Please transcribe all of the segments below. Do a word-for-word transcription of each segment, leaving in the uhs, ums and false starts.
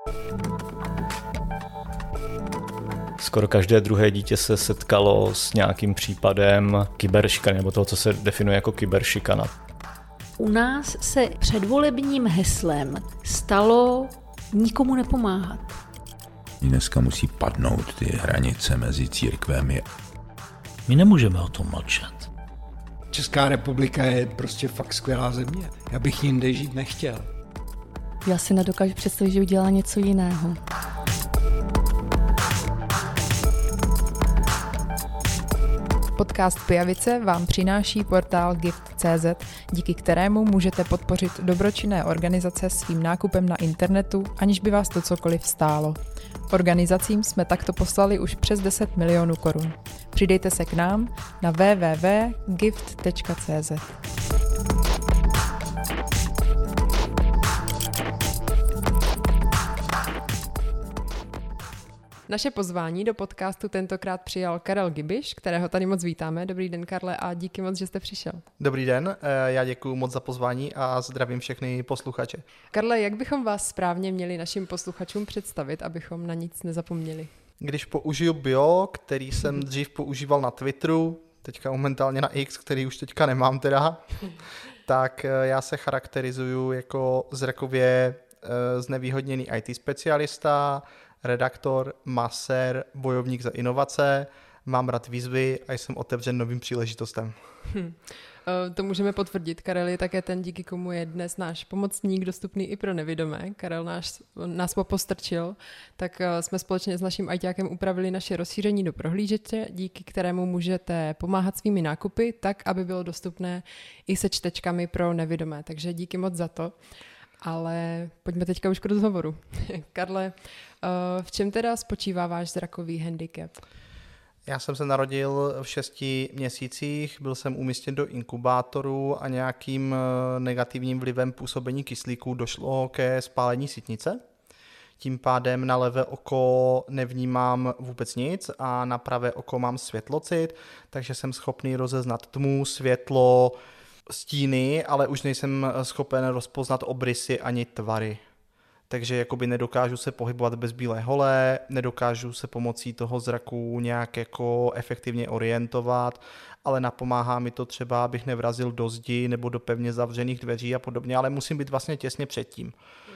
Skoro každé druhé dítě se setkalo s nějakým případem kyberšikany, nebo toho, co se definuje jako kyberšikana. U nás se předvolebním heslem stalo nikomu nepomáhat. Dneska musí padnout ty hranice mezi církvemi. My nemůžeme o tom mlčet. Česká republika je prostě fakt skvělá země. Já bych jinde žít nechtěl. Já si nedokážu představit, že udělá něco jiného. Podcast Pijavice vám přináší portál gift tečka cé zet, díky kterému můžete podpořit dobročinné organizace svým nákupem na internetu, aniž by vás to cokoliv stálo. Organizacím jsme takto poslali už přes deset milionů korun. Přidejte se k nám na w w w tečka gift tečka cé zet. Naše pozvání do podcastu tentokrát přijal Karel Gibiš, kterého tady moc vítáme. Dobrý den, Karle, a díky moc, že jste přišel. Dobrý den, já děkuji moc za pozvání a zdravím všechny posluchače. Karle, jak bychom vás správně měli našim posluchačům představit, abychom na nic nezapomněli? Když použiju bio, který jsem dřív používal na Twitteru, teďka momentálně na X, který už teďka nemám teda, tak já se charakterizuju jako zrakově znevýhodněný í té specialista, redaktor, masér, bojovník za inovace, mám rád výzvy a jsem otevřen novým příležitostem. Hm. To můžeme potvrdit. Karel je také ten, díky komu je dnes náš pomocník dostupný i pro nevidomé. Karel náš, nás popostrčil, tak jsme společně s naším ajťákem upravili naše rozšíření do prohlížeče, díky kterému můžete pomáhat svými nákupy tak, aby bylo dostupné i se čtečkami pro nevidomé. Takže díky moc za to. Ale pojďme teďka už k rozhovoru. Karle, v čem teda spočívá váš zrakový handicap? Já jsem se narodil v šesti měsících, byl jsem umístěn do inkubátoru a nějakým negativním vlivem působení kyslíku došlo ke spálení sítnice. Tím pádem na levé oko nevnímám vůbec nic a na pravé oko mám světlocit, takže jsem schopný rozeznat tmu, světlo, stíny, ale už nejsem schopen rozpoznat obrysy ani tvary. Takže jakoby nedokážu se pohybovat bez bílé hole, nedokážu se pomocí toho zraku nějak jako efektivně orientovat, ale napomáhá mi to třeba, abych nevrazil do zdi nebo do pevně zavřených dveří a podobně, ale musím být vlastně těsně předtím.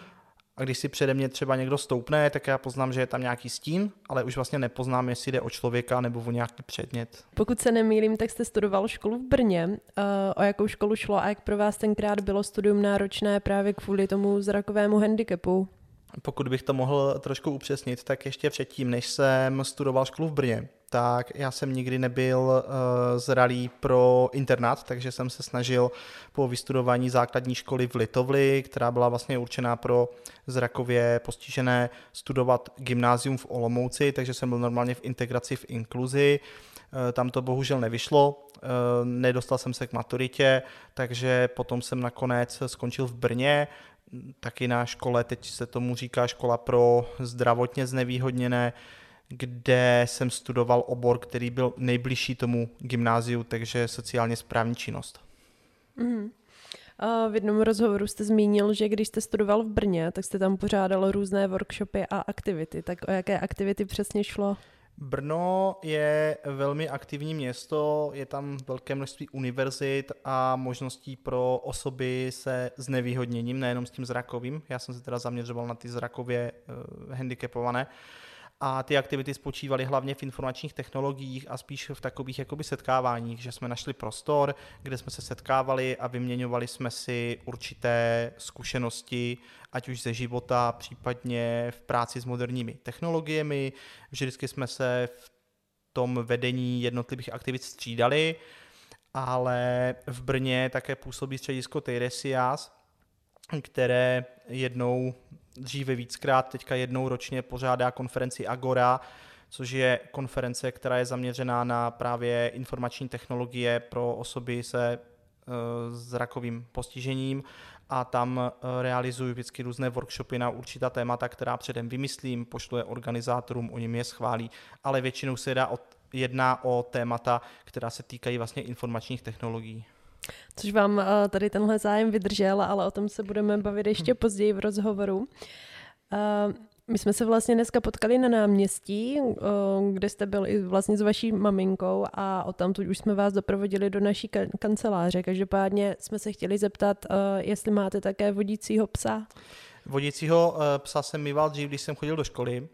A když si přede mě třeba někdo stoupne, tak já poznám, že je tam nějaký stín, ale už vlastně nepoznám, jestli jde o člověka nebo o nějaký předmět. Pokud se nemýlím, tak jste studoval školu v Brně. O jakou školu šlo a jak pro vás tenkrát bylo studium náročné právě kvůli tomu zrakovému handicapu? Pokud bych to mohl trošku upřesnit, tak ještě předtím, než jsem studoval školu v Brně, tak já jsem nikdy nebyl uh, zralý pro internát, takže jsem se snažil po vystudování základní školy v Litovli, která byla vlastně určená pro zrakově postižené, studovat gymnázium v Olomouci, takže jsem byl normálně v integraci v inkluzi. Uh, tam to bohužel nevyšlo, uh, nedostal jsem se k maturitě, takže potom jsem nakonec skončil v Brně, taky na škole, teď se tomu říká škola pro zdravotně znevýhodněné, kde jsem studoval obor, který byl nejbližší tomu gymnáziu, takže sociálně správní činnost. Mm. A v jednom rozhovoru jste zmínil, že když jste studoval v Brně, tak jste tam pořádal různé workshopy a aktivity. Tak o jaké aktivity přesně šlo? Brno je velmi aktivní město, je tam velké množství univerzit a možností pro osoby se znevýhodněním, nejenom s tím zrakovým. Já jsem se teda zaměřoval na ty zrakově uh, handicapované. A ty aktivity spočívaly hlavně v informačních technologiích a spíš v takových jakoby setkáváních, že jsme našli prostor, kde jsme se setkávali a vyměňovali jsme si určité zkušenosti, ať už ze života, případně v práci s moderními technologiemi. Vždycky jsme se v tom vedení jednotlivých aktivit střídali, ale v Brně také působí středisko Teiresias, které jednou, dříve víckrát, teďka jednou ročně pořádá konferenci Agora, což je konference, která je zaměřená na právě informační technologie pro osoby se e, zrakovým postižením a tam e, realizují vždycky různé workshopy na určitá témata, která předem vymyslím, pošlu je organizátorům, oni mi je schválí, ale většinou se jedná o, jedná o témata, která se týkají vlastně informačních technologií. Což vám tady tenhle zájem vydržel, ale o tom se budeme bavit ještě později v rozhovoru. My jsme se vlastně dneska potkali na náměstí, kde jste byl i vlastně s vaší maminkou a odtamtud už jsme vás doprovodili do naší kanceláře. Každopádně jsme se chtěli zeptat, jestli máte také vodícího psa. Vodícího psa jsem mýval dřív, když jsem chodil do školy,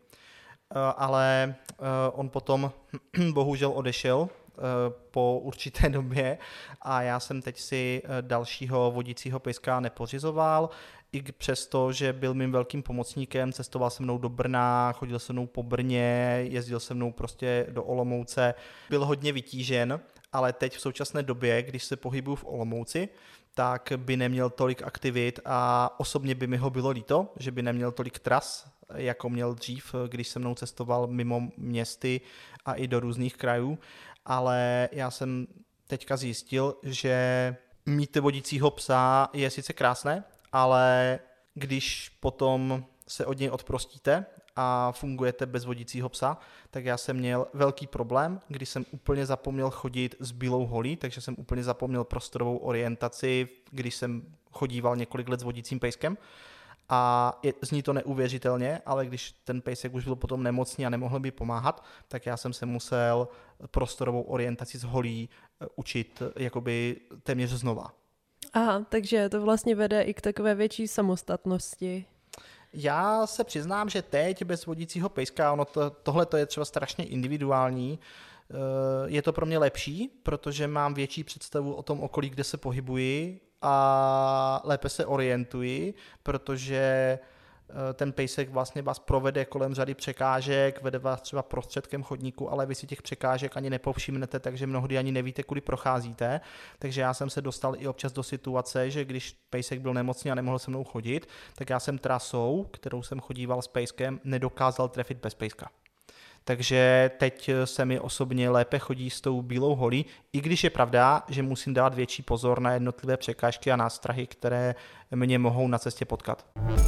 ale on potom bohužel odešel po určité době a já jsem teď si dalšího vodícího pejska nepořizoval, i přesto, že byl mým velkým pomocníkem, cestoval se mnou do Brna, chodil se mnou po Brně, jezdil se mnou prostě do Olomouce, byl hodně vytížen, ale teď v současné době, když se pohybuju v Olomouci, tak by neměl tolik aktivit a osobně by mi ho bylo líto, že by neměl tolik tras, jako měl dřív, když se mnou cestoval mimo městy a i do různých krajů, ale já jsem teďka zjistil, že mít vodícího psa je sice krásné, ale když potom se od něj odprostíte a fungujete bez vodícího psa, tak já jsem měl velký problém, když jsem úplně zapomněl chodit s bílou holí, takže jsem úplně zapomněl prostorovou orientaci, když jsem chodíval několik let s vodícím pejskem. A je, zní to neuvěřitelně, ale když ten pejsek už byl potom nemocný a nemohl by pomáhat, tak já jsem se musel prostorovou orientaci s holí učit jakoby téměř znova. Aha, takže to vlastně vede i k takové větší samostatnosti. Já se přiznám, že teď bez vodícího pejska, ono to, tohle to je třeba strašně individuální, je to pro mě lepší, protože mám větší představu o tom okolí, kde se pohybuji a lépe se orientuji, protože ten pejsek vlastně vás provede kolem řady překážek, vede vás třeba prostředkem chodníku, ale vy si těch překážek ani nepovšimnete, takže mnohdy ani nevíte, kudy procházíte. Takže já jsem se dostal i občas do situace, že když pejsek byl nemocný a nemohl se mnou chodit, tak já jsem trasou, kterou jsem chodíval s pejskem, nedokázal trefit bez pejska. Takže teď se mi osobně lépe chodí s tou bílou holí, i když je pravda, že musím dát větší pozor na jednotlivé překážky a nástrahy, které mě mohou na cestě potkat.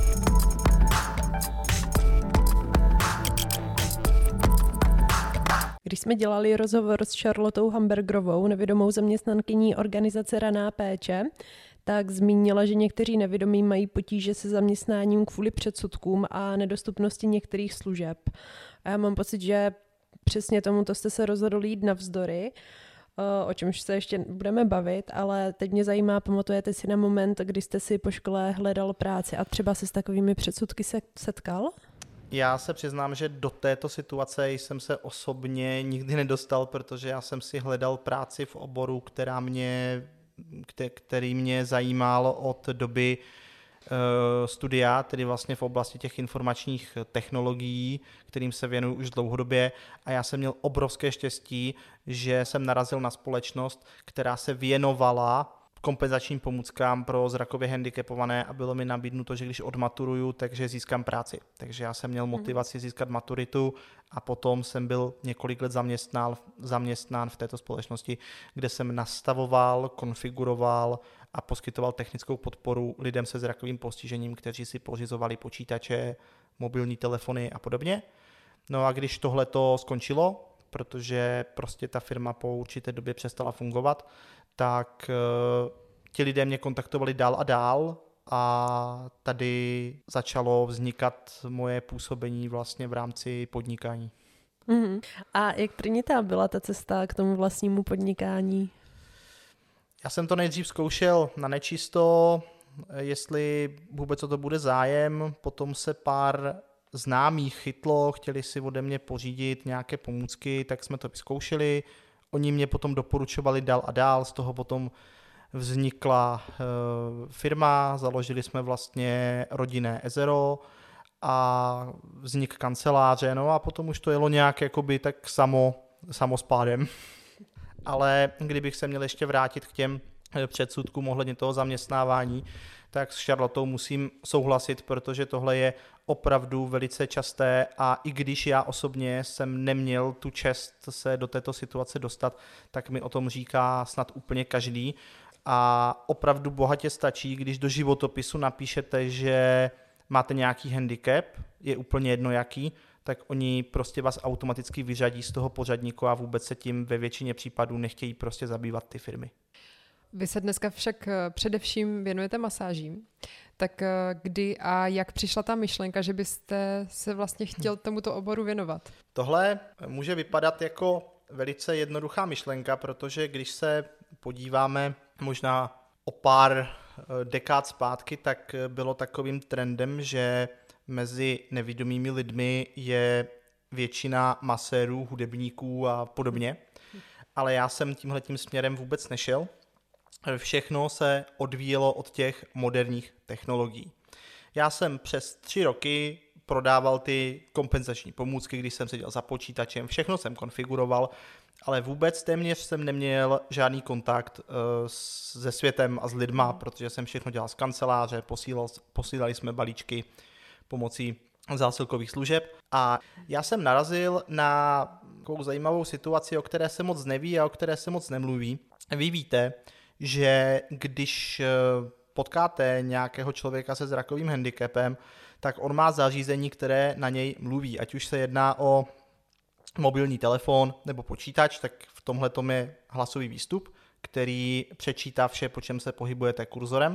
Když jsme dělali rozhovor s Charlotou Hambergerovou, nevidomou zaměstnankyní organizace Raná péče, tak zmínila, že někteří nevidomí mají potíže se zaměstnáním kvůli předsudkům a nedostupnosti některých služeb. A já mám pocit, že přesně tomuto jste se rozhodli jít navzdory, o čemž se ještě budeme bavit, ale teď mě zajímá, pamatujete si na moment, kdy jste si po škole hledal práci a třeba se s takovými předsudky se setkal? Já se přiznám, že do této situace jsem se osobně nikdy nedostal, protože já jsem si hledal práci v oboru, která mě, který mě zajímal od doby studia, tedy vlastně v oblasti těch informačních technologií, kterým se věnuju už dlouhodobě, a já jsem měl obrovské štěstí, že jsem narazil na společnost, která se věnovala kompenzačním pomůckám pro zrakově handicapované a bylo mi nabídnuto, že když odmaturuju, takže získám práci. Takže já jsem měl motivaci získat maturitu a potom jsem byl několik let zaměstnán, zaměstnán v této společnosti, kde jsem nastavoval, konfiguroval a poskytoval technickou podporu lidem se zrakovým postižením, kteří si pořizovali počítače, mobilní telefony a podobně. No a když tohleto skončilo, protože prostě ta firma po určité době přestala fungovat, tak uh, ti lidé mě kontaktovali dál a dál a tady začalo vznikat moje působení vlastně v rámci podnikání. Mm-hmm. A jak trnitá byla ta cesta k tomu vlastnímu podnikání? Já jsem to nejdřív zkoušel na nečisto, jestli vůbec o to bude zájem, potom se pár známých chytlo, chtěli si ode mě pořídit nějaké pomůcky, tak jsme to vyzkoušeli. Oni mě potom doporučovali dál a dál, z toho potom vznikla e, firma, založili jsme vlastně rodinné Ezero a vznik kanceláře, no a potom už to jelo nějak jakoby tak samo, samospádem. Ale kdybych se měl ještě vrátit k těm předsudkům ohledně toho zaměstnávání, tak s Charlotou musím souhlasit, protože tohle je opravdu velice časté a i když já osobně jsem neměl tu čest se do této situace dostat, tak mi o tom říká snad úplně každý a opravdu bohatě stačí, když do životopisu napíšete, že máte nějaký handicap, je úplně jedno jaký, tak oni prostě vás automaticky vyřadí z toho pořadníku a vůbec se tím ve většině případů nechtějí prostě zabývat ty firmy. Vy se dneska však především věnujete masážím. Tak kdy a jak přišla ta myšlenka, že byste se vlastně chtěl tomuto oboru věnovat? Tohle může vypadat jako velice jednoduchá myšlenka, protože když se podíváme možná o pár dekád zpátky, tak bylo takovým trendem, že mezi nevidomými lidmi je většina masérů, hudebníků a podobně. Ale já jsem tímhletím směrem vůbec nešel. Všechno se odvíjelo od těch moderních technologií. Já jsem přes tři roky prodával ty kompenzační pomůcky, když jsem seděl za počítačem, všechno jsem konfiguroval, ale vůbec téměř jsem neměl žádný kontakt uh, se světem a s lidma, protože jsem všechno dělal z kanceláře, posílal, posílali jsme balíčky pomocí zásilkových služeb a já jsem narazil na takovou zajímavou situaci, o které se moc neví a o které se moc nemluví. Vy víte, že když potkáte nějakého člověka se zrakovým handicapem, tak on má zařízení, které na něj mluví. Ať už se jedná o mobilní telefon nebo počítač, tak v tomhle tom je hlasový výstup, který přečítá vše, po čem se pohybujete kurzorem.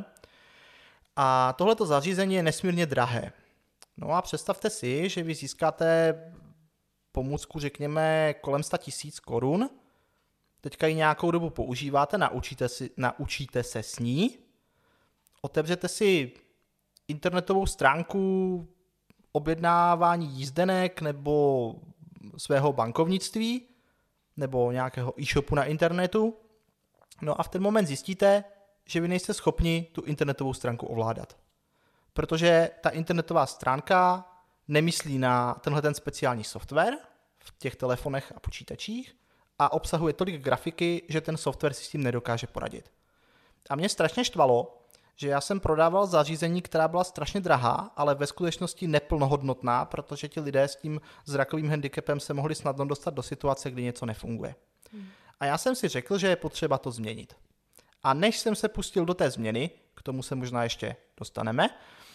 A tohleto zařízení je nesmírně drahé. No a představte si, že vy získáte pomůcku, řekněme, kolem sto tisíc korun, teďka ji nějakou dobu používáte, naučíte, si, naučíte se s ní, otevřete si internetovou stránku objednávání jízdenek nebo svého bankovnictví nebo nějakého e-shopu na internetu, no a v ten moment zjistíte, že vy nejste schopni tu internetovou stránku ovládat. Protože ta internetová stránka nemyslí na tenhle ten speciální software v těch telefonech a počítačích a obsahuje tolik grafiky, že ten software si s tím nedokáže poradit. A mě strašně štvalo, že já jsem prodával zařízení, která byla strašně drahá, ale ve skutečnosti neplnohodnotná, protože ti lidé s tím zrakovým handicapem se mohli snadno dostat do situace, kdy něco nefunguje. Hmm. A já jsem si řekl, že je potřeba to změnit. A než jsem se pustil do té změny, k tomu se možná ještě dostaneme,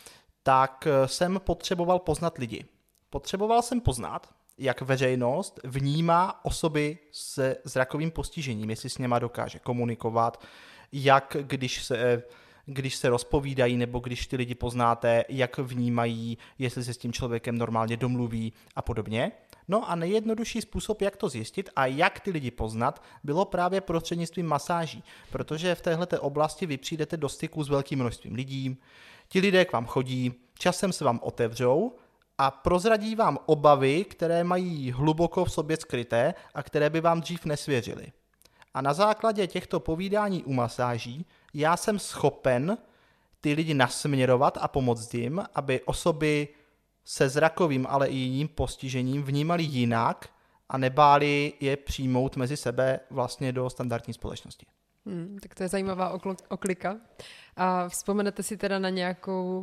tak jsem potřeboval poznat lidi. Potřeboval jsem poznat, jak veřejnost vnímá osoby se zrakovým postižením, jestli s něma dokáže komunikovat, jak když se, když se rozpovídají, nebo když ty lidi poznáte, jak vnímají, jestli se s tím člověkem normálně domluví a podobně. No a nejjednodušší způsob, jak to zjistit a jak ty lidi poznat, bylo právě prostřednictvím masáží, protože v téhleté oblasti vy přijdete do styku s velkým množstvím lidí, ti lidé k vám chodí, časem se vám otevřou a prozradí vám obavy, které mají hluboko v sobě skryté a které by vám dřív nesvěřili. A na základě těchto povídání u masáží já jsem schopen ty lidi nasměrovat a pomoct jim, aby osoby se zrakovým, ale i jiným postižením vnímali jinak a nebáli je přijmout mezi sebe vlastně do standardní společnosti. Hmm, tak to je zajímavá okl- oklika. A vzpomenete si teda na nějakou,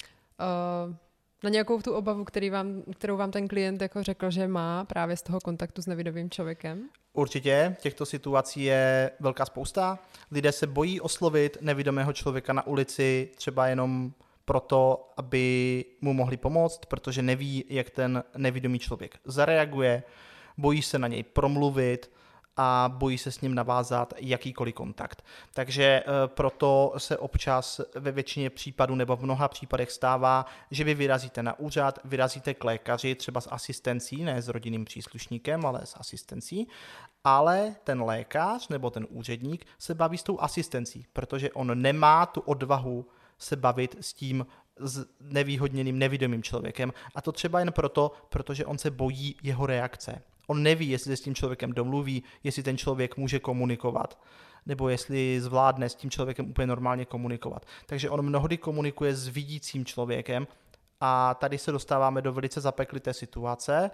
uh, na nějakou tu obavu, který vám, kterou vám ten klient jako řekl, že má právě z toho kontaktu s nevidomým člověkem? Určitě, těchto situací je velká spousta. Lidé se bojí oslovit nevidomého člověka na ulici, třeba jenom proto, aby mu mohli pomoct, protože neví, jak ten nevidomý člověk zareaguje, bojí se na něj promluvit a bojí se s ním navázat jakýkoliv kontakt. Takže e, proto se občas ve většině případů nebo v mnoha případech stává, že vy vyrazíte na úřad, vyrazíte k lékaři, třeba s asistencí, ne s rodinným příslušníkem, ale s asistencí, ale ten lékař nebo ten úředník se baví s tou asistencí, protože on nemá tu odvahu se bavit s tím s nevýhodněným, nevidomým člověkem. A to třeba jen proto, protože on se bojí jeho reakce. On neví, jestli se s tím člověkem domluví, jestli ten člověk může komunikovat, nebo jestli zvládne s tím člověkem úplně normálně komunikovat. Takže on mnohdy komunikuje s vidícím člověkem a tady se dostáváme do velice zapeklité situace,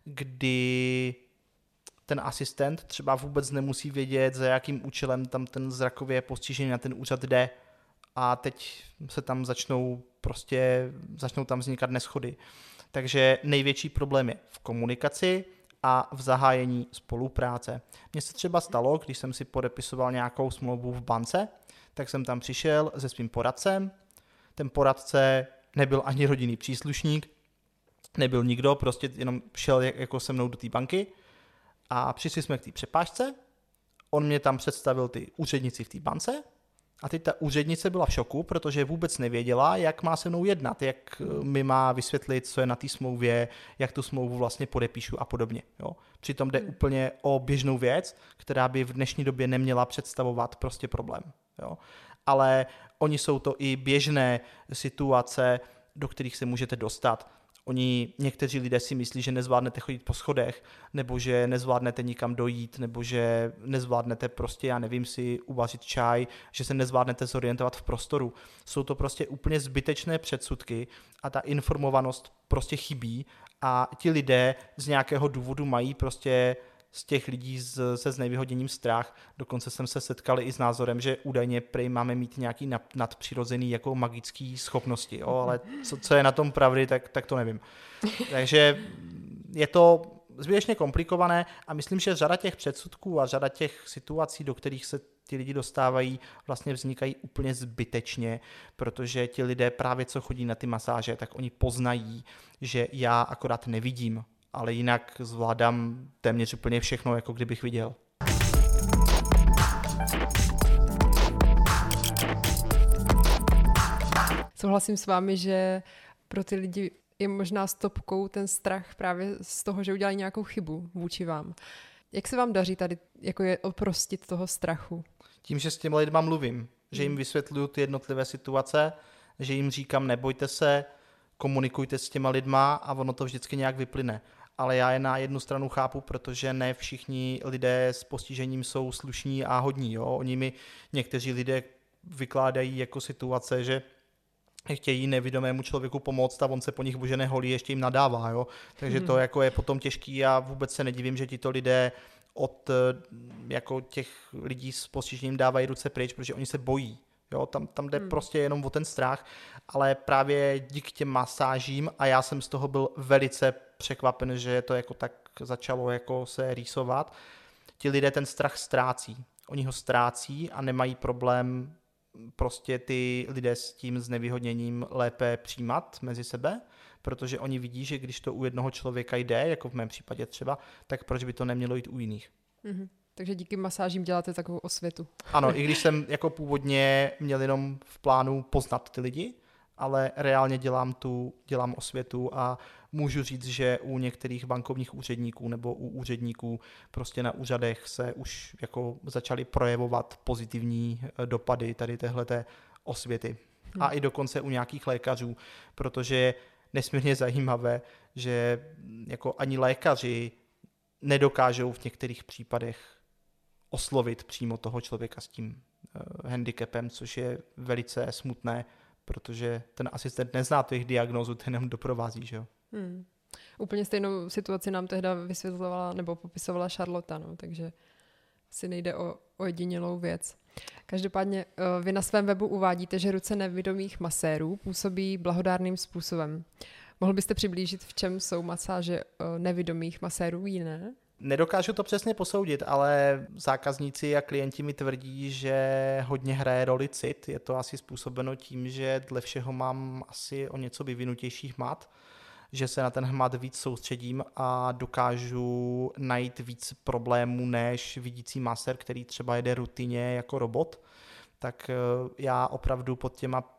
kdy ten asistent třeba vůbec nemusí vědět, za jakým účelem tam ten zrakově postižený na ten úřad jde. A teď se tam začnou prostě, začnou tam vznikat neshody. Takže největší problém je v komunikaci a v zahájení spolupráce. Mně se třeba stalo, když jsem si podepisoval nějakou smlouvu v bance, tak jsem tam přišel se svým poradcem. Ten poradce nebyl ani rodinný příslušník, nebyl nikdo, prostě jenom šel jako se mnou do té banky a přišli jsme k té přepážce. On mě tam představil ty úředníci v té bance, A teď ta úřednice byla v šoku, protože vůbec nevěděla, jak má se mnou jednat, jak mi má vysvětlit, co je na té smlouvě, jak tu smlouvu vlastně podepíšu a podobně. Jo. Přitom jde hmm. úplně o běžnou věc, která by v dnešní době neměla představovat prostě problém. Jo. Ale oni jsou to i běžné situace, do kterých se můžete dostat. Oni, někteří lidé si myslí, že nezvládnete chodit po schodech, nebo že nezvládnete nikam dojít, nebo že nezvládnete prostě, já nevím, si uvařit čaj, že se nezvládnete zorientovat v prostoru. Jsou to prostě úplně zbytečné předsudky a ta informovanost prostě chybí a ti lidé z nějakého důvodu mají prostě z těch lidí z, se znevýhodněním strach. Dokonce jsem se setkal i s názorem, že údajně prej máme mít nějaký nad, nadpřirozený jako magický schopnosti, jo? Ale co, co je na tom pravdy, tak, tak to nevím. Takže je to zbytečně komplikované a myslím, že řada těch předsudků a řada těch situací, do kterých se ti lidi dostávají, vlastně vznikají úplně zbytečně, protože ti lidé právě co chodí na ty masáže, tak oni poznají, že já akorát nevidím, ale jinak zvládám téměř úplně všechno, jako kdybych viděl. Souhlasím s vámi, že pro ty lidi je možná stopkou ten strach právě z toho, že udělají nějakou chybu vůči vám. Jak se vám daří tady jako je oprostit toho strachu? Tím, že s těmi lidma mluvím, že jim vysvětluju ty jednotlivé situace, že jim říkám nebojte se, komunikujte s těma lidma a ono to vždycky nějak vyplyne. Ale já je na jednu stranu chápu, protože ne všichni lidé s postižením jsou slušní a hodní. Jo? Oni mi někteří lidé vykládají jako situace, že chtějí nevidomému člověku pomoct a on se po nich bože neholí, ještě jim nadává. Jo? Takže to jako je potom těžký a vůbec se nedivím, že tito lidé od jako těch lidí s postižením dávají ruce pryč, protože oni se bojí. Jo, tam, tam jde hmm. prostě jenom o ten strach, ale právě díky těm masážím a já jsem z toho byl velice překvapen, že to jako tak začalo jako se rýsovat. Ti lidé ten strach ztrácí. Oni ho ztrácí a nemají problém prostě ty lidé s tím znevýhodněním lépe přijímat mezi sebe, protože oni vidí, že když to u jednoho člověka jde, jako v mém případě třeba, tak proč by to nemělo jít u jiných. Mm-hmm. Takže díky masážím děláte takovou osvětu. Ano, i když jsem jako původně měl jenom v plánu poznat ty lidi, ale reálně dělám tu, dělám osvětu a můžu říct, že u některých bankovních úředníků nebo u úředníků prostě na úřadech se už jako začaly projevovat pozitivní dopady tady téhleté osvěty. Hmm. A i dokonce u nějakých lékařů, protože je nesmírně zajímavé, že jako ani lékaři nedokážou v některých případech oslovit přímo toho člověka s tím uh, handicapem, což je velice smutné, protože ten asistent nezná tu jejich diagnózu, ten jenom doprovází, že jo. Hmm. Úplně stejnou situaci nám tehda vysvětlovala nebo popisovala Charlotte, no, takže si nejde o ojedinělou věc. Každopádně uh, vy na svém webu uvádíte, že ruce nevidomých masérů působí blahodárným způsobem. Mohl byste přiblížit, v čem jsou masáže uh, nevidomých masérů jiné? Nedokážu to přesně posoudit, ale zákazníci a klienti mi tvrdí, že hodně hraje roli cit. Je to asi způsobeno tím, že dle všeho mám asi o něco vyvinutější hmat, že se na ten hmat víc soustředím a dokážu najít víc problémů než vidící masér, který třeba jede rutině jako robot. Tak já opravdu pod těma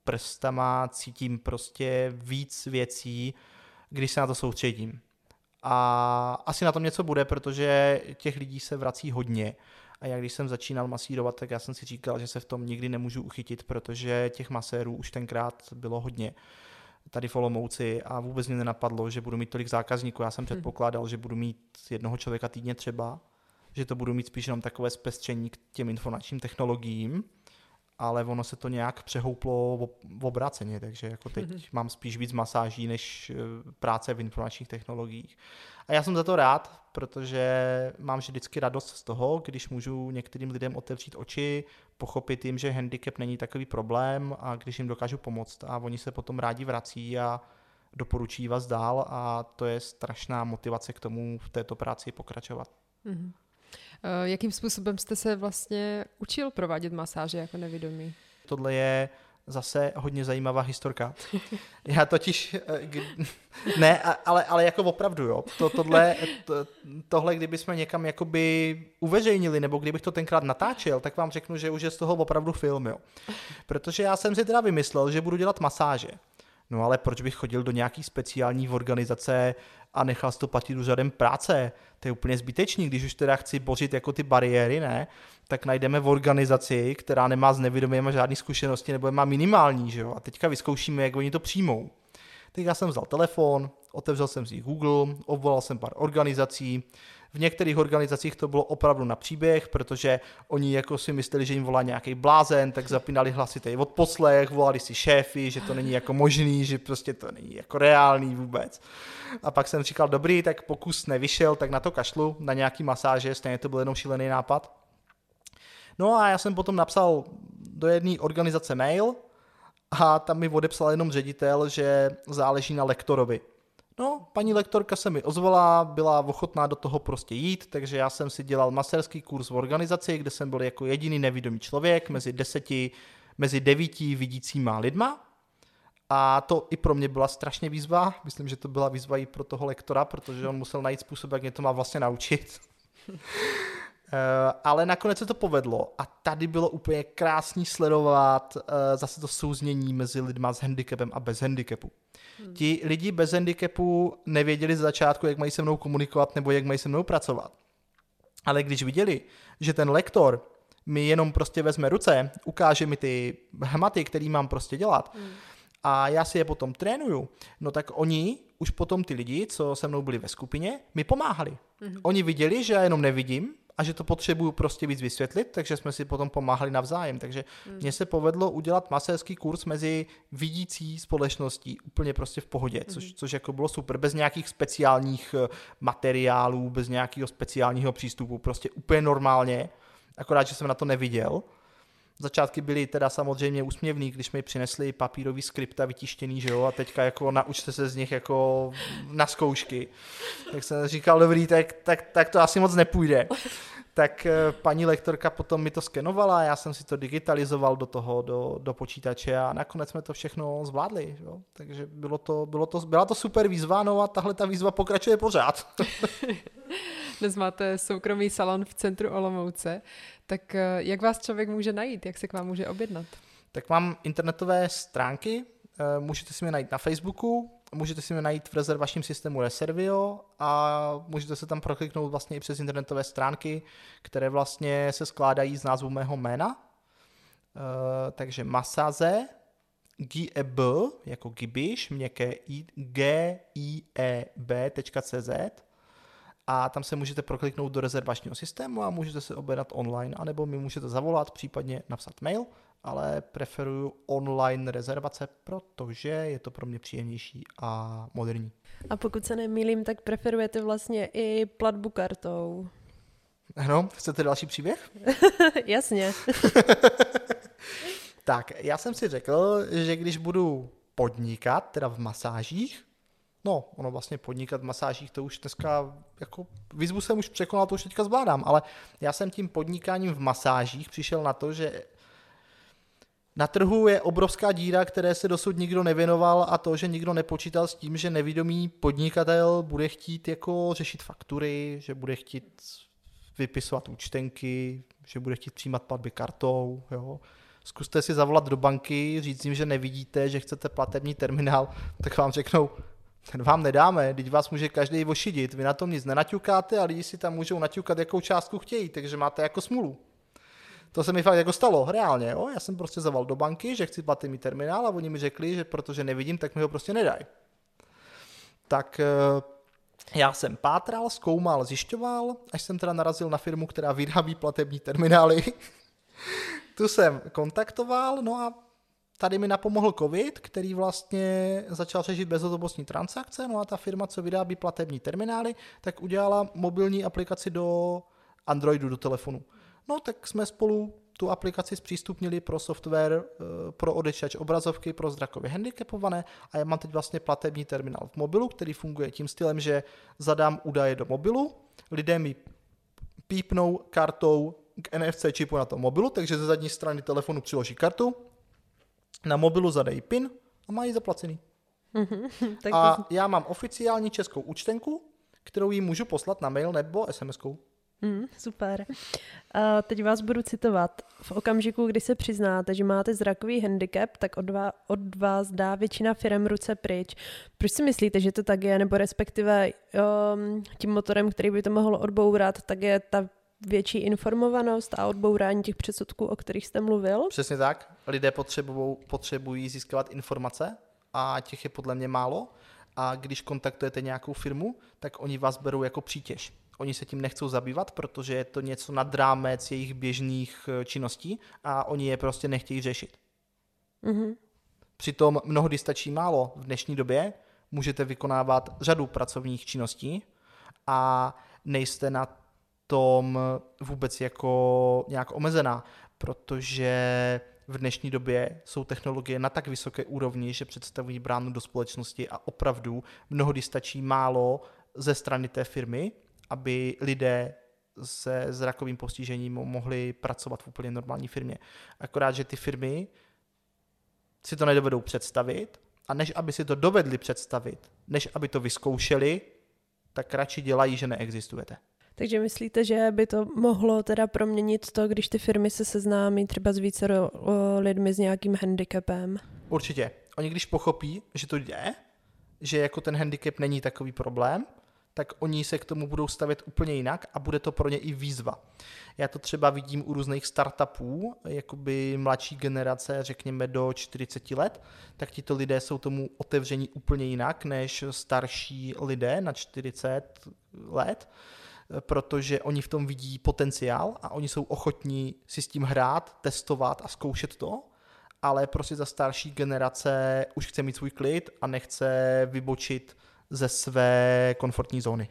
prstama cítím prostě víc věcí, když se na to soustředím. A asi na tom něco bude, protože těch lidí se vrací hodně. A já když jsem začínal masírovat, tak já jsem si říkal, že se v tom nikdy nemůžu uchytit, protože těch masérů už tenkrát bylo hodně tady v Olomouci a vůbec mě nenapadlo, že budu mít tolik zákazníků. Já jsem předpokládal, že budu mít jednoho člověka týdně třeba, že to budu mít spíš jenom takové zpestření k těm informačním technologiím, ale ono se to nějak přehouplo v obráceně, takže jako teď mm-hmm. mám spíš víc masáží než práce v informačních technologiích. A já jsem za to rád, protože mám vždycky radost z toho, když můžu některým lidem otevřít oči, pochopit jim, že handicap není takový problém a když jim dokážu pomoct a oni se potom rádi vrací a doporučí vás dál a to je strašná motivace k tomu v této práci pokračovat. Mm-hmm. Jakým způsobem jste se vlastně učil provádět masáže jako nevidomý? Tohle je zase hodně zajímavá historka. Já totiž, ne, ale, ale jako opravdu, jo, to, tohle, to, tohle, kdybychom někam jakoby uveřejnili, nebo kdybych to tenkrát natáčel, tak vám řeknu, že už je z toho opravdu film, jo. Protože já jsem si teda vymyslel, že budu dělat masáže. No ale proč bych chodil do nějaký speciální organizace a nechal si to platit úřadem práce? To je úplně zbytečný, když už teda chci bořit jako ty bariéry, ne? Tak najdeme v organizaci, která nemá s nevidomými žádný zkušenosti nebo je má minimální, že jo? A teďka vyzkoušíme, jak oni to přijmou. Tak já jsem vzal telefon, otevřel jsem si Google, obvolal jsem pár organizací. V některých organizacích to bylo opravdu na příběh, protože oni jako si mysleli, že jim volá nějaký blázen, tak zapínali hlasitý odposlech, volali si šéfy, že to není jako možný, že prostě to není jako reálný vůbec. A pak jsem říkal, dobrý, tak pokus nevyšel, tak na to kašlu, na nějaký masáže, stejně to byl jenom šílený nápad. No a já jsem potom napsal do jedné organizace mail a tam mi odepsal jenom ředitel, že záleží na lektorovi. No, paní lektorka se mi ozvala, byla ochotná do toho prostě jít, takže já jsem si dělal masérský kurz v organizaci, kde jsem byl jako jediný nevidomý člověk mezi deseti, mezi devíti vidícíma lidma. A to i pro mě byla strašně výzva, myslím, že to byla výzva i pro toho lektora, protože on musel najít způsob, jak mě to má vlastně naučit. Ale nakonec se to povedlo a tady bylo úplně krásný sledovat zase to souznění mezi lidma s handicapem a bez handicapu. Hmm. Ti lidi bez handicapu nevěděli z začátku, jak mají se mnou komunikovat nebo jak mají se mnou pracovat. Ale když viděli, že ten lektor mi jenom prostě vezme ruce, ukáže mi ty hmaty, který mám prostě dělat, hmm. a já si je potom trénuju, no tak oni, už potom ty lidi, co se mnou byli ve skupině, mi pomáhali. Hmm. Oni viděli, že já jenom nevidím, a že to potřebuju prostě víc vysvětlit, takže jsme si potom pomáhali navzájem. Takže hmm. mně se povedlo udělat masérský kurz mezi vidící společností úplně prostě v pohodě, hmm. což, což jako bylo super, bez nějakých speciálních materiálů, bez nějakého speciálního přístupu, prostě úplně normálně, akorát, že jsem na to neviděl. Začátky byly teda samozřejmě úsměvný, když mi přinesli papírový skripta vytištěný, že jo, a teďka jako naučte se z nich jako na zkoušky. Tak jsem říkal, dobrý, tak, tak, tak to asi moc nepůjde. Tak paní lektorka potom mi to skenovala, já jsem si to digitalizoval do toho, do, do počítače a nakonec jsme to všechno zvládli, jo. Takže bylo to, bylo to, byla to super výzva, no a tahle ta výzva pokračuje pořád. Dnes máte soukromý salon v centru Olomouce, tak jak vás člověk může najít, jak se k vám může objednat? Tak mám internetové stránky, můžete si mě najít na Facebooku, můžete si mě najít v rezervačním systému Reservio a můžete se tam prokliknout vlastně i přes internetové stránky, které vlastně se skládají z názvu mého jména. Takže masaze, G E B, jako gibiš, měkké i, G I E B tečka cé zet. A tam se můžete prokliknout do rezervačního systému a můžete se objednat online, anebo mi můžete zavolat, případně napsat mail, ale preferuju online rezervace, protože je to pro mě příjemnější a moderní. A pokud se nemýlím, tak preferujete vlastně i platbu kartou. Ano, chcete další příběh? Jasně. Tak, já jsem si řekl, že když budu podnikat, teda v masážích, no, ono vlastně podnikat v masážích, to už dneska, jako výzvu jsem už překonal, to už teďka zvládám, ale já jsem tím podnikáním v masážích přišel na to, že na trhu je obrovská díra, které se dosud nikdo nevěnoval a to, že nikdo nepočítal s tím, že nevidomý podnikatel bude chtít jako řešit faktury, že bude chtít vypisovat účtenky, že bude chtít přijímat platby kartou, jo. Zkuste si zavolat do banky, říct jim, že nevidíte, že chcete platební terminál, tak vám řeknou, ten vám nedáme, teď vás může každý ošidit, vy na tom nic nenaťukáte a lidi si tam můžou naťukat, jakou částku chtějí, takže máte jako smůlu. To se mi fakt jako stalo, reálně, jo? Já jsem prostě zavolal do banky, že chci platební terminál a oni mi řekli, že protože nevidím, tak mi ho prostě nedají. Tak já jsem pátral, zkoumal, zjišťoval, až jsem teda narazil na firmu, která vyrábí platební terminály. Tu jsem kontaktoval, no a tady mi napomohl covid, který vlastně začal řešit bezhotovostní transakce, no a ta firma, co vyrábí platební terminály, tak udělala mobilní aplikaci do Androidu, do telefonu. No tak jsme spolu tu aplikaci zpřístupnili pro software, pro odečítač obrazovky, pro zrakově handicapované a já mám teď vlastně platební terminál v mobilu, který funguje tím stylem, že zadám údaje do mobilu, lidé mi pípnou kartou k N F C čipu na tom mobilu, takže ze zadní strany telefonu přiloží kartu, na mobilu zadají PIN a mají zaplacený. tak A to... já mám oficiální českou účtenku, kterou jí můžu poslat na mail nebo es em eskou. Mm, super. A teď vás budu citovat. V okamžiku, kdy se přiznáte, že máte zrakový handicap, tak od vás, od vás dá většina firem ruce pryč. Proč si myslíte, že to tak je? Nebo respektive um, tím motorem, který by to mohlo odbourat, tak je ta větší informovanost a odbourání těch předsudků, o kterých jste mluvil? Přesně tak. Lidé potřebují, potřebují získávat informace a těch je podle mě málo. A když kontaktujete nějakou firmu, tak oni vás berou jako přítěž. Oni se tím nechcou zabývat, protože je to něco nad rámec jejich běžných činností a oni je prostě nechtějí řešit. Mm-hmm. Přitom mnohdy stačí málo. V dnešní době můžete vykonávat řadu pracovních činností a nejste na tom vůbec jako nějak omezená, protože v dnešní době jsou technologie na tak vysoké úrovni, že představují bránu do společnosti a opravdu mnohdy stačí málo ze strany té firmy, aby lidé se zrakovým postižením mohli pracovat v úplně normální firmě. Akorát, že ty firmy si to nedovedou představit a než aby si to dovedli představit, než aby to vyzkoušeli, tak radši dělají, že neexistujete. Takže myslíte, že by to mohlo teda proměnit to, když ty firmy se seznámí třeba s více lidmi s nějakým handicapem? Určitě. Oni když pochopí, že to jde, že jako ten handicap není takový problém, tak oni se k tomu budou stavět úplně jinak a bude to pro ně i výzva. Já to třeba vidím u různých startupů, jakoby mladší generace, řekněme do čtyřicet let, tak tito lidé jsou tomu otevření úplně jinak než starší lidé na čtyřicet let, protože oni v tom vidí potenciál a oni jsou ochotní si s tím hrát, testovat a zkoušet to, ale prostě za starší generace už chce mít svůj klid a nechce vybočit ze své komfortní zóny.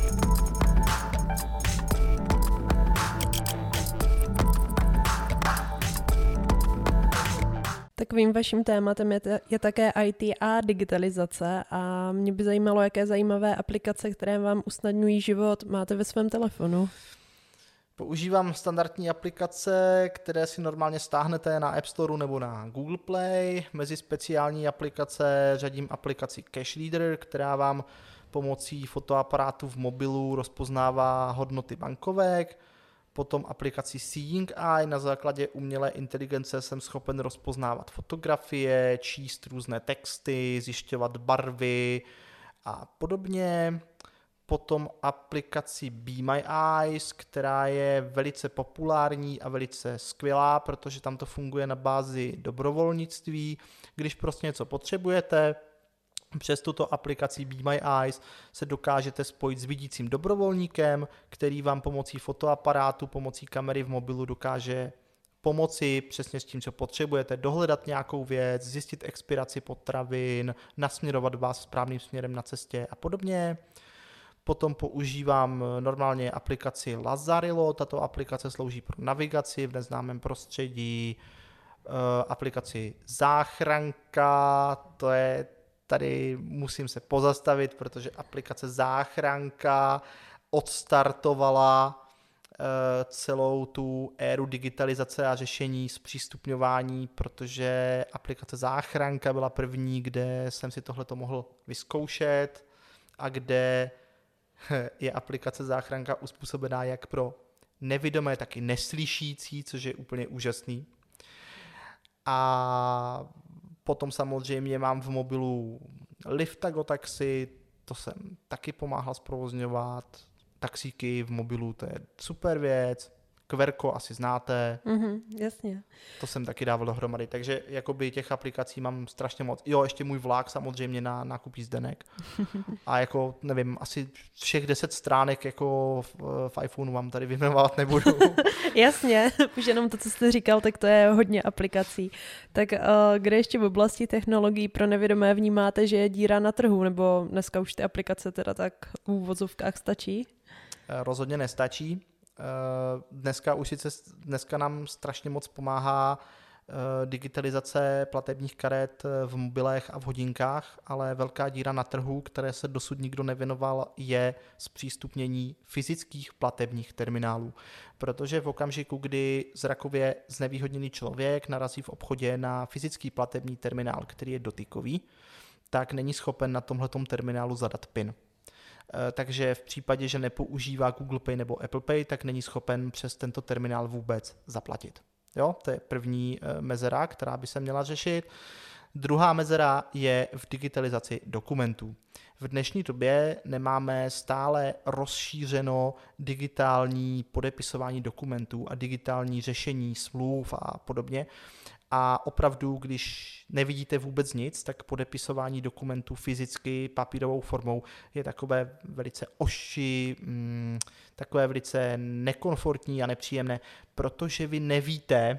Takovým vaším tématem je, t- je také í té a digitalizace a mě by zajímalo, jaké zajímavé aplikace, které vám usnadňují život, máte ve svém telefonu. Používám standardní aplikace, které si normálně stáhnete na App Store nebo na Google Play. Mezi speciální aplikace řadím aplikaci Cash Reader, která vám pomocí fotoaparátu v mobilu rozpoznává hodnoty bankovek. Potom aplikaci Seeing Eye, na základě umělé inteligence jsem schopen rozpoznávat fotografie, číst různé texty, zjišťovat barvy a podobně. Potom aplikaci Be My Eyes, která je velice populární a velice skvělá, protože tam to funguje na bázi dobrovolnictví. Když prostě něco potřebujete, přes tuto aplikaci Be My Eyes se dokážete spojit s vidícím dobrovolníkem, který vám pomocí fotoaparátu, pomocí kamery v mobilu dokáže pomoci přesně s tím, co potřebujete, dohledat nějakou věc, zjistit expiraci potravin, nasměrovat vás správným směrem na cestě a podobně. Potom používám normálně aplikaci Lazarillo, tato aplikace slouží pro navigaci v neznámém prostředí, aplikaci Záchranka, to je tady musím se pozastavit, protože aplikace Záchranka odstartovala celou tu éru digitalizace a řešení zpřístupňování, protože aplikace Záchranka byla první, kde jsem si tohleto mohl vyzkoušet a kde je aplikace Záchranka uspůsobená jak pro nevidomé, tak i neslyšící, což je úplně úžasný. A potom samozřejmě mám v mobilu Liftago taxi, to jsem taky pomáhal zprovozňovat. Taxíky v mobilu, to je super věc. Kverko asi znáte. Mm-hmm, jasně. To jsem taky dával dohromady, takže jakoby těch aplikací mám strašně moc. Jo, ještě můj vlak samozřejmě na nákup jízdenek. A jako, nevím, asi všech deset stránek jako v, v iPhoneu vám tady vyjmenovat nebudu. Jasně, už jenom to, co jste říkal, tak to je hodně aplikací. Tak uh, kde ještě v oblasti technologií pro nevědomé vnímáte, že je díra na trhu, nebo dneska už ty aplikace teda tak v úvozovkách stačí? Rozhodně nestačí. Dneska už sice, dneska nám strašně moc pomáhá digitalizace platebních karet v mobilech a v hodinkách, ale velká díra na trhu, které se dosud nikdo nevěnoval, je zpřístupnění fyzických platebních terminálů. Protože v okamžiku, kdy zrakově znevýhodněný člověk narazí v obchodě na fyzický platební terminál, který je dotykový, tak není schopen na tomhletom terminálu zadat PIN. Takže v případě, že nepoužívá Google Pay nebo Apple Pay, tak není schopen přes tento terminál vůbec zaplatit. Jo, to je první mezera, která by se měla řešit. Druhá mezera je v digitalizaci dokumentů. V dnešní době nemáme stále rozšířeno digitální podepisování dokumentů a digitální řešení smluv a podobně. A opravdu, když nevidíte vůbec nic, tak podepisování dokumentů fyzicky papírovou formou je takové velice oši, mm, takové velice nekomfortní a nepříjemné, protože vy nevíte,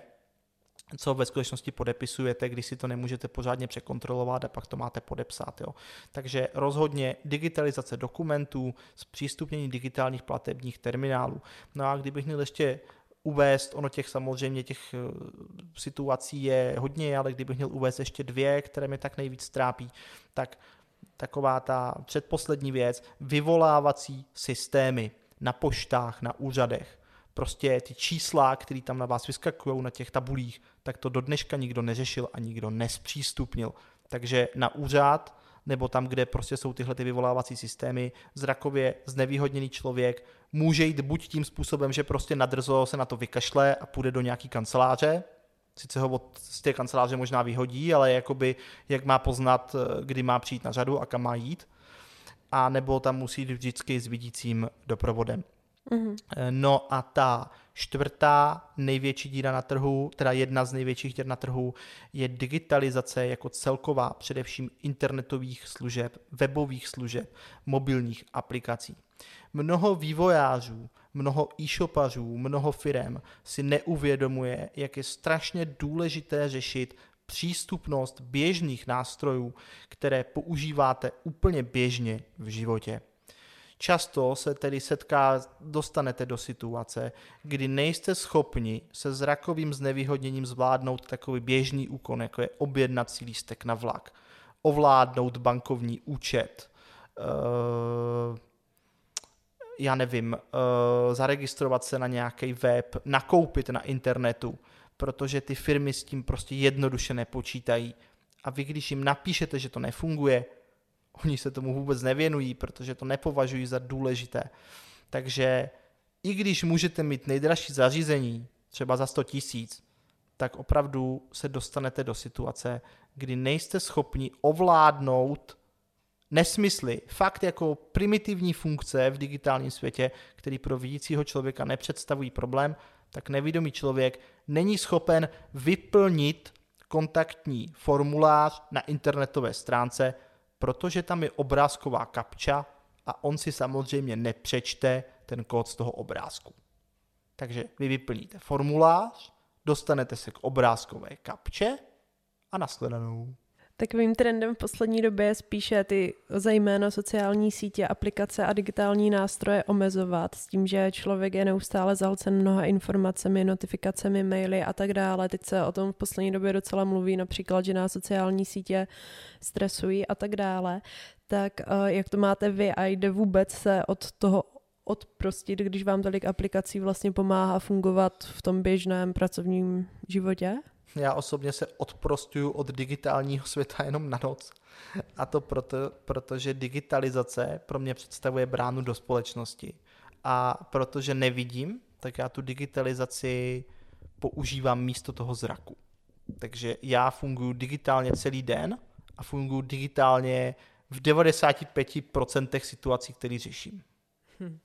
co ve skutečnosti podepisujete, když si to nemůžete pořádně překontrolovat a pak to máte podepsat. Jo. Takže rozhodně digitalizace dokumentů, zpřístupnění digitálních platebních terminálů. No a kdybych měl ještě uvést, ono těch samozřejmě těch situací je hodně, ale kdybych měl uvést ještě dvě, které mě tak nejvíc trápí, tak taková ta předposlední věc, vyvolávací systémy na poštách, na úřadech. Prostě ty čísla, které tam na vás vyskakují na těch tabulích, tak to do dneška nikdo neřešil a nikdo nespřístupnil. Takže na úřad, nebo tam, kde prostě jsou tyhle ty vyvolávací systémy, zrakově znevýhodněný člověk může jít buď tím způsobem, že prostě nadrzo se na to vykašle a půjde do nějaký kanceláře, sice ho od z té kanceláře možná vyhodí, ale jakoby jak má poznat, kdy má přijít na řadu a kam má jít, a nebo tam musí jít vždycky s vidícím doprovodem. Mm-hmm. No a ta čtvrtá největší díra na trhu, teda jedna z největších dír na trhu, je digitalizace jako celková, především internetových služeb, webových služeb, mobilních aplikací. Mnoho vývojářů, mnoho e-shopařů, mnoho firem si neuvědomuje, jak je strašně důležité řešit přístupnost běžných nástrojů, které používáte úplně běžně v životě. Často se tedy setká, dostanete do situace, kdy nejste schopni se zrakovým znevýhodněním zvládnout takový běžný úkon, jako je objednat si lístek na vlak, ovládnout bankovní účet, uh, já nevím, uh, zaregistrovat se na nějaký web, nakoupit na internetu, protože ty firmy s tím prostě jednoduše nepočítají. A vy, když jim napíšete, že to nefunguje, oni se tomu vůbec nevěnují, protože to nepovažují za důležité. Takže i když můžete mít nejdražší zařízení, třeba za sto tisíc, tak opravdu se dostanete do situace, kdy nejste schopni ovládnout nesmysly, fakt jako primitivní funkce v digitálním světě, který pro vidícího člověka nepředstavují problém, tak nevědomý člověk není schopen vyplnit kontaktní formulář na internetové stránce, protože tam je obrázková kapča a on si samozřejmě nepřečte ten kód z toho obrázku. Takže vy vyplníte formulář, dostanete se k obrázkové kapče a nashledanou. Takovým trendem v poslední době je spíše ty zejména sociální sítě, aplikace a digitální nástroje omezovat s tím, že člověk je neustále zahlcen mnoha informacemi, notifikacemi, maily a tak dále. Teď se o tom v poslední době docela mluví, například, že nás sociální sítě stresují a tak dále. Tak jak to máte vy a jde vůbec se od toho odprostit, když vám tolik aplikací vlastně pomáhá fungovat v tom běžném pracovním životě? Já osobně se odprostuju od digitálního světa jenom na noc. A to proto, protože digitalizace pro mě představuje bránu do společnosti. A protože nevidím, tak já tu digitalizaci používám místo toho zraku. Takže já funguji digitálně celý den a funguji digitálně v devadesát pět procent situací, které řeším. Hm.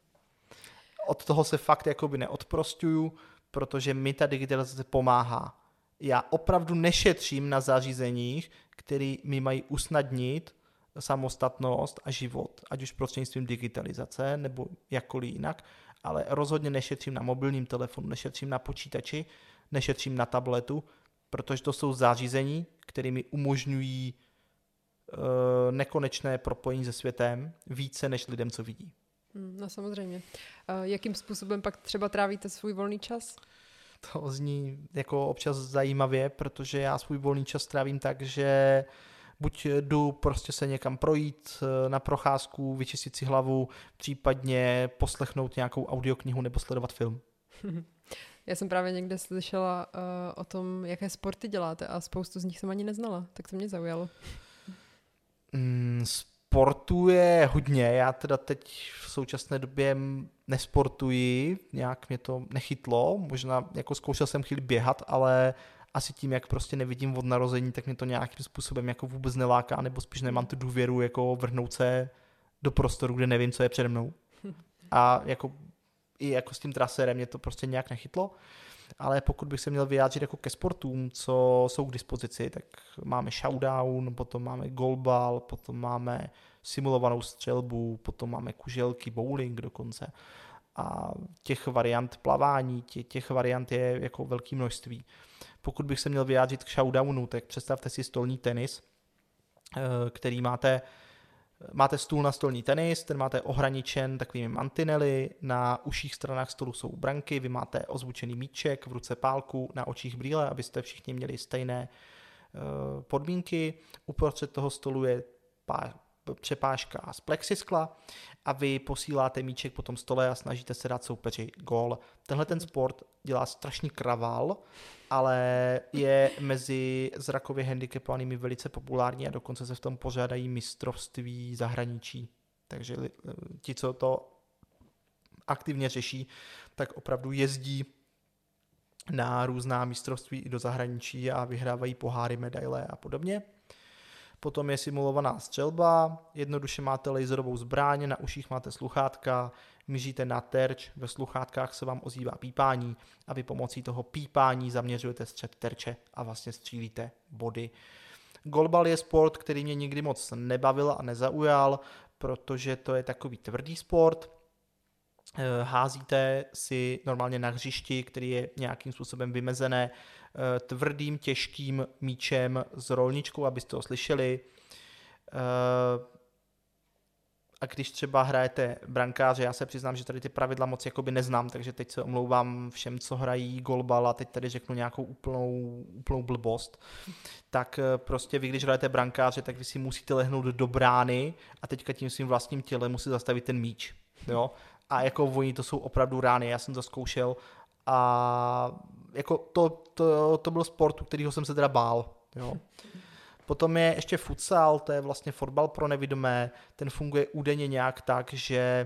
Od toho se fakt jakoby neodprostuju, protože mi ta digitalizace pomáhá. Já opravdu nešetřím na zařízeních, které mi mají usnadnit samostatnost a život, ať už prostřednictvím digitalizace nebo jakkoliv jinak, ale rozhodně nešetřím na mobilním telefonu, nešetřím na počítači, nešetřím na tabletu, protože to jsou zařízení, které mi umožňují uh, nekonečné propojení se světem více než lidem, co vidí. No samozřejmě. Uh, jakým způsobem pak třeba trávíte svůj volný čas? To zní jako občas zajímavě, protože já svůj volný čas trávím tak, že buď jdu prostě se někam projít na procházku, vyčistit si hlavu, případně poslechnout nějakou audioknihu nebo sledovat film. Já jsem právě někde slyšela uh, o tom, jaké sporty děláte a spoustu z nich jsem ani neznala, tak to mě zaujalo. Mm, sportu je hodně, já teda teď v současné době nesportuji, nějak mě to nechytlo, možná jako zkoušel jsem chvíli běhat, ale asi tím, jak prostě nevidím od narození, tak mě to nějakým způsobem jako vůbec neláká, nebo spíš nemám tu důvěru jako vrhnout se do prostoru, kde nevím, co je přede mnou. A jako i jako s tím trasérem mě to prostě nějak nechytlo, ale pokud bych se měl vyjádřit jako ke sportům, co jsou k dispozici, tak máme showdown, potom máme goalball, potom máme simulovanou střelbu, potom máme kuželky, bowling dokonce a těch variant plavání, těch, těch variant je jako velké množství. Pokud bych se měl vyjádřit k showdownu, tak představte si stolní tenis, který máte Máte stůl na stolní tenis, ten máte ohraničen takovými mantinely, na uších stranách stolu jsou branky, vy máte ozvučený míček, v ruce pálku, na očích brýle, abyste všichni měli stejné uh, podmínky. Uprostřed toho stolu je pá, přepážka z plexiskla a vy posíláte míček po tom stole a snažíte se dát soupeři gól. Tenhle ten sport dělá strašný kravál, ale je mezi zrakově handicapovanými velice populární a dokonce se v tom pořádají mistrovství zahraničí. Takže ti, co to aktivně řeší, tak opravdu jezdí na různá mistrovství i do zahraničí a vyhrávají poháry, medaile a podobně. Potom je simulovaná střelba, jednoduše máte laserovou zbraň, na uších máte sluchátka, míříte na terč, ve sluchátkách se vám ozývá pípání a vy pomocí toho pípání zaměřujete střed terče a vlastně střílíte body. Goalball je sport, který mě nikdy moc nebavil a nezaujal, protože to je takový tvrdý sport. Házíte si normálně na hřišti, který je nějakým způsobem vymezené, tvrdým, těžkým míčem s rolničkou, abyste ho slyšeli. A když třeba hrajete brankáře, já se přiznám, že tady ty pravidla moc jakoby neznám, takže teď se omlouvám všem, co hrají goalball a teď tady řeknu nějakou úplnou, úplnou blbost, tak prostě vy, když hrajete brankáře, tak vy si musíte lehnout do brány a teďka tím svým vlastním tělem musí zastavit ten míč. Jo? A jako oni to jsou opravdu rány, já jsem to zkoušel a jako to, to, to byl sport, u kterého jsem se teda bál. Jo. Potom je ještě futsal, to je vlastně fotbal pro nevidomé, ten funguje údajně nějak tak, že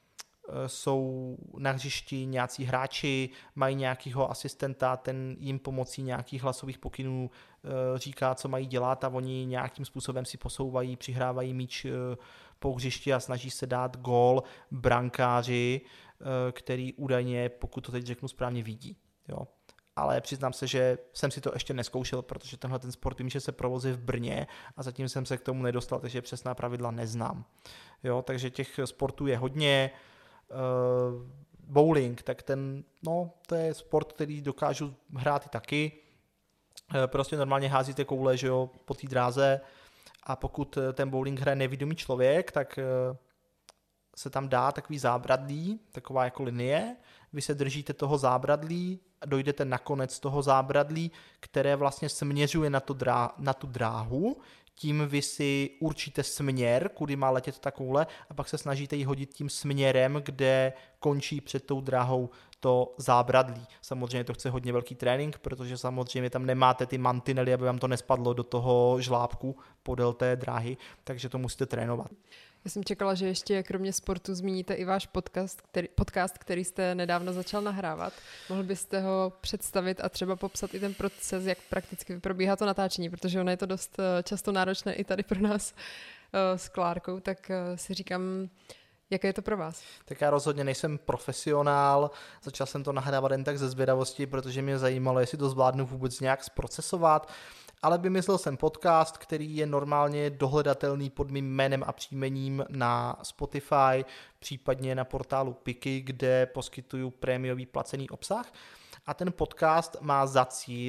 jsou na hřišti nějací hráči, mají nějakého asistenta, ten jim pomocí nějakých hlasových pokynů říká, co mají dělat a oni nějakým způsobem si posouvají, přihrávají míč po hřišti a snaží se dát gól brankáři, který údajně, pokud to teď řeknu správně, vidí. Jo. Ale přiznám se, že jsem si to ještě neskoušel, protože tenhle ten sport vím, že se provozuje v Brně a zatím jsem se k tomu nedostal, takže přesná pravidla neznám. Jo, takže těch sportů je hodně. Uh, bowling, tak ten, no, to je sport, který dokážu hrát i taky. Uh, prostě normálně házíte koule, že jo, po té dráze a pokud ten bowling hraje nevidomý člověk, tak uh, se tam dá takový zábradlí, taková jako linie, vy se držíte toho zábradlí a dojdete na konec toho zábradlí, které vlastně směřuje na, to drá, na tu dráhu, tím vy si určíte směr, kudy má letět ta koule a pak se snažíte ji hodit tím směrem, kde končí před tou dráhou to zábradlí. Samozřejmě to chce hodně velký trénink, protože samozřejmě tam nemáte ty mantinely, aby vám to nespadlo do toho žlábku podél té dráhy, takže to musíte trénovat. Já jsem čekala, že ještě kromě sportu zmíníte i váš podcast, který, podcast, který jste nedávno začal nahrávat. Mohl byste ho představit a třeba popsat i ten proces, jak prakticky probíhá to natáčení, protože ono je to dost často náročné i tady pro nás s Klárkou, tak si říkám, jaké je to pro vás? Tak já rozhodně nejsem profesionál, začal jsem to nahrávat jen tak ze zvědavosti, protože mě zajímalo, jestli to zvládnu vůbec nějak zprocesovat, ale vymyslel jsem podcast, který je normálně dohledatelný pod mým jménem a příjmením na Spotify, případně na portálu Piky, kde poskytuju prémiový placený obsah. A ten podcast má za cíl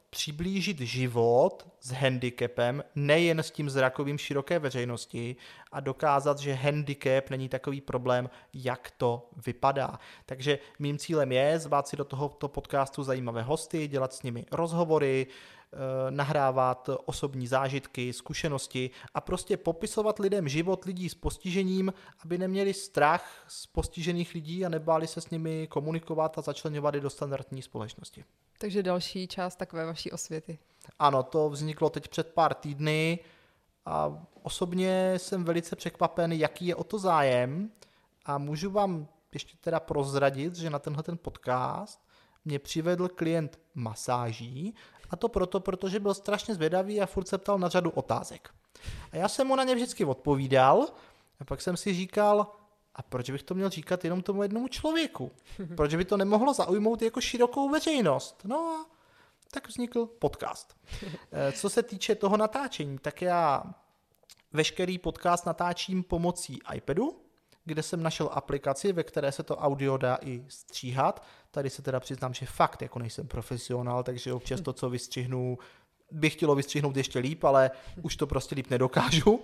přiblížit život s handicapem nejen s tím zrakovým široké veřejnosti a dokázat, že handicap není takový problém, jak to vypadá. Takže mým cílem je zvát si do tohoto podcastu zajímavé hosty, dělat s nimi rozhovory, nahrávat osobní zážitky, zkušenosti a prostě popisovat lidem život lidí s postižením, aby neměli strach z postižených lidí a nebáli se s nimi komunikovat a začleňovat je do standardní společnosti. Takže další část takové vaší osvěty. Ano, to vzniklo teď před pár týdny a osobně jsem velice překvapen, jaký je o to zájem a můžu vám ještě teda prozradit, že na tenhle ten podcast mě přivedl klient masáží a to proto, protože byl strašně zvědavý a furt se ptal na řadu otázek. A já jsem mu na ně vždycky odpovídal a pak jsem si říkal, a proč bych to měl říkat jenom tomu jednomu člověku? Proč by to nemohlo zaujmout jako širokou veřejnost? No a tak vznikl podcast. Co se týče toho natáčení, tak já veškerý podcast natáčím pomocí iPadu, kde jsem našel aplikaci, ve které se to audio dá i stříhat. Tady se teda přiznám, že fakt jako nejsem profesionál, takže občas to, co vystřihnu, bych chtělo vystřihnout ještě líp, ale už to prostě líp nedokážu.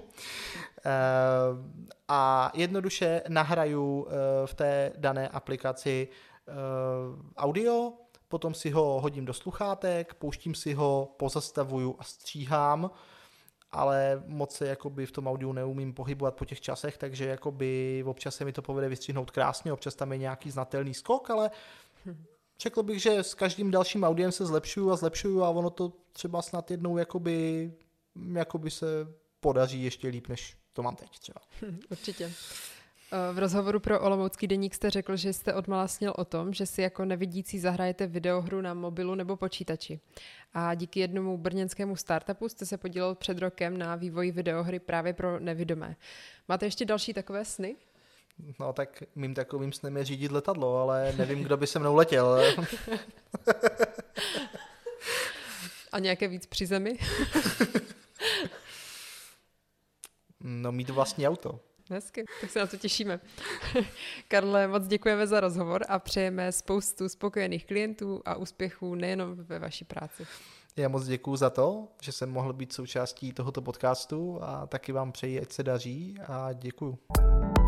A jednoduše nahraju v té dané aplikaci audio, potom si ho hodím do sluchátek, pouštím si ho, pozastavuju a stříhám, ale moc se jakoby v tom audiu neumím pohybovat po těch časech, takže jakoby občas se mi to povede vystřihnout krásně, občas tam je nějaký znatelný skok, ale řekl bych, že s každým dalším audiem se zlepšuju a zlepšuju a ono to třeba snad jednou jakoby, jakoby se podaří ještě líp, než to mám teď třeba. Určitě. V rozhovoru pro Olomoucký deník jste řekl, že jste odmala snil o tom, že si jako nevidící zahrajete videohru na mobilu nebo počítači. A díky jednomu brněnskému startupu jste se podílel před rokem na vývoji videohry právě pro nevidomé. Máte ještě další takové sny? No tak mým takovým snem je řídit letadlo, ale nevím, kdo by se mnou letěl. A nějaké víc při zemi? No mít vlastní auto. Hezky, tak se na to těšíme. Karle, moc děkujeme za rozhovor a přejeme spoustu spokojených klientů a úspěchů nejenom ve vaší práci. Já moc děkuju za to, že jsem mohl být součástí tohoto podcastu a taky vám přeji, ať se daří a děkuju.